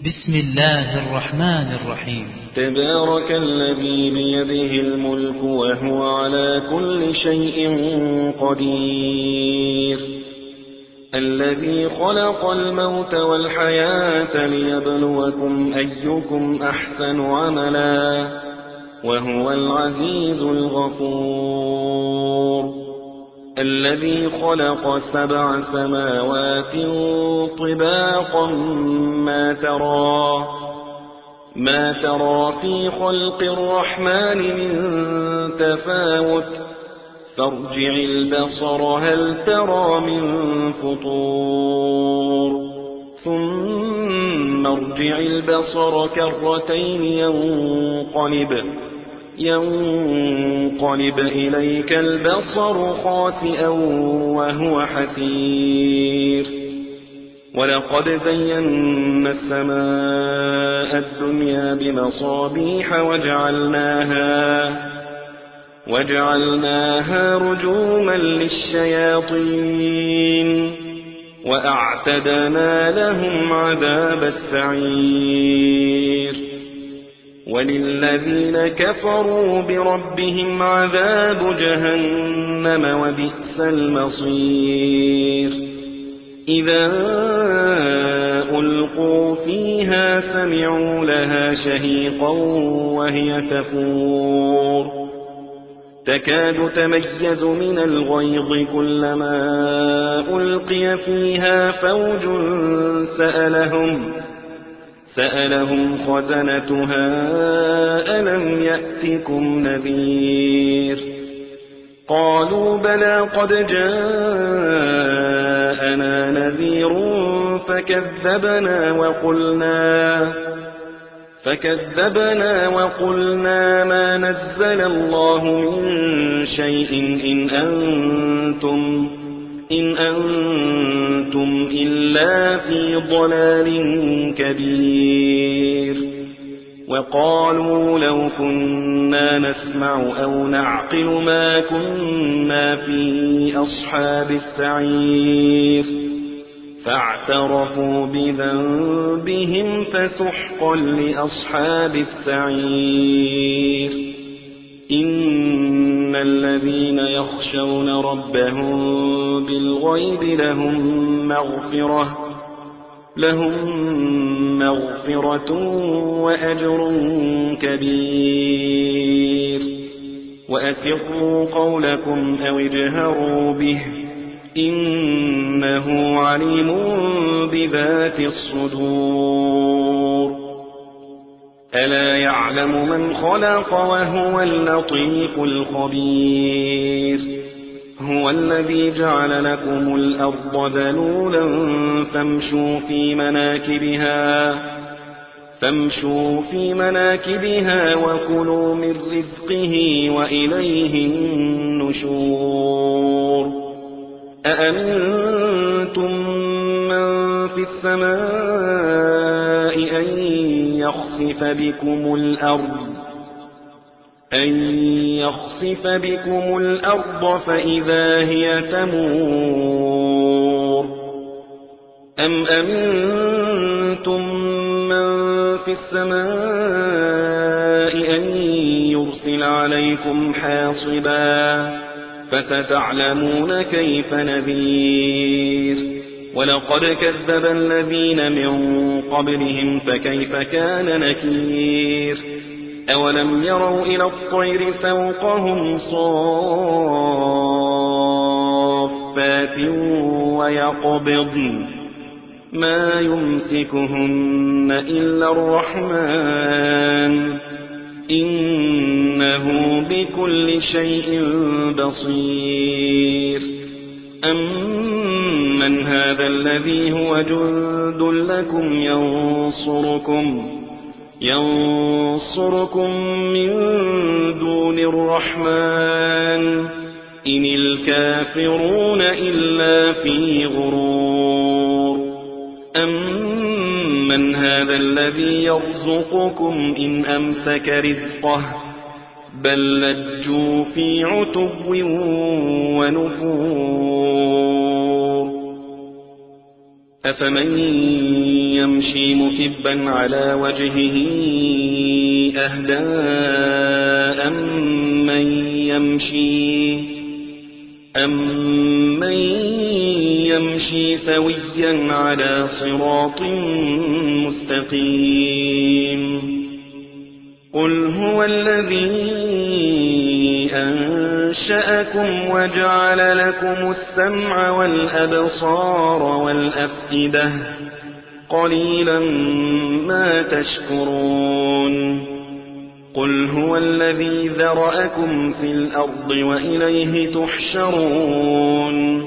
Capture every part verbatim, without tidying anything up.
بسم الله الرحمن الرحيم. تبارك الذي بيده الملك وهو على كل شيء قدير، الذي خلق الموت والحياة ليبلوكم أيكم أحسن عملا وهو العزيز الغفور، الذي خلق سبع سماوات طباقا ما ترى ما ترى في خلق الرحمن من تفاوت فارجع البصر هل ترى من فطور ثم ارجع البصر كرتين ينقلب ينقلب إليك البصر خاسئا وهو حسير، ولقد زينا السماء الدنيا بمصابيح وجعلناها وجعلناها رجوما للشياطين وأعتدنا لهم عذاب السعير، وللذين كفروا بربهم عذاب جهنم وبئس المصير، إذا ألقوا فيها سمعوا لها شهيقا وهي تفور تكاد تميز من الغيظ كلما ألقي فيها فوج سألهم سألهم خزنتها ألم يأتكم نذير، قالوا بلى قد جاءنا نذير فكذبنا وقلنا فكذبنا وقلنا ما نزل الله من شيء إن أنتم إن أنتم إلا في ضلال كبير، وقالوا لو كنا نسمع أو نعقل ما كنا في أصحاب السعير، فاعترفوا بذنبهم فسحقا لأصحاب السعير، إن الذين يخشون ربهم بالغيب لهم مغفرة لهم مغفرة وأجر كبير، وأسروا قولكم أو اجهروا به إنه عليم بذات الصدور، ألا يعلم من خلق وهو اللطيف الخبير، هو الذي جعل لكم الأرض ذلولا فامشوا في مناكبها فامشوا في مناكبها وكلوا من رزقه وإليه النشور، أأمنتم من في السماء أن يخسف بكم الأرض أن يخسف بكم الأرض فإذا هي تمور، أم أمنتم من في السماء أن يرسل عليكم حاصبا فستعلمون كيف نذير، ولقد كذب الذين من قبلهم فكيف كان نكير، أولم يروا إلى الطير فوقهم صافات ويقبضن ما يمسكهن إلا الرحمن إنه بكل شيء بصير، أمن هذا الذي هو جند لكم ينصركم ينصركم من دون الرحمن إن الكافرون إلا في غرور، أمن هذا الذي يرزقكم إن أمسك رزقه بل لجوا في عتو ونفور، أفمن يمشي مكبا على وجهه أهدى أمن يمشي أمن يمشي سويا على صراط مستقيم قل هو الذي أنشأكم وجعل لكم السمع والأبصار والأفئدة قليلا ما تشكرون قل هو الذي ذرأكم في الأرض وإليه تحشرون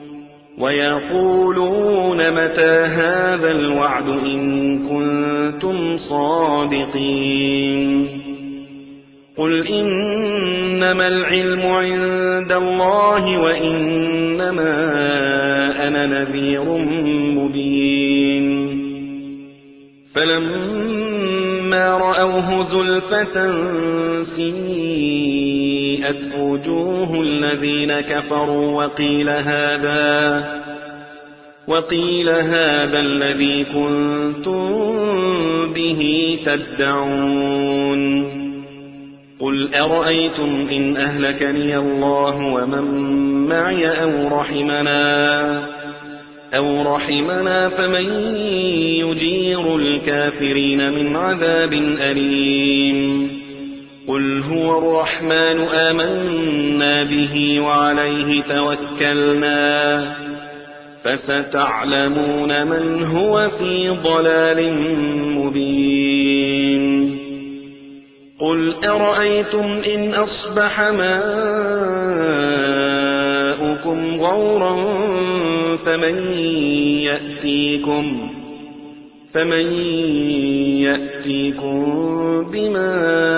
ويقولون متى هذا الوعد إن كنتم صادقين قل إنما العلم عند الله وإنما أنا نذير مبين فلما رأوه زلفة سيئت وجوه الذين كفروا وقيل هذا وقيل هذا الذي كنتم به تدعون قل أرأيتم إن أهلكني الله ومن معي أو رحمنا أو رحمنا فمن يجير الكافرين من عذاب أليم قل هو الرحمن آمنا به وعليه توكلنا فستعلمون من هو في ضلال مبين قل أرأيتم إن أصبح ماؤكم غورا فمن يأتيكم فمن يأتيكم بماء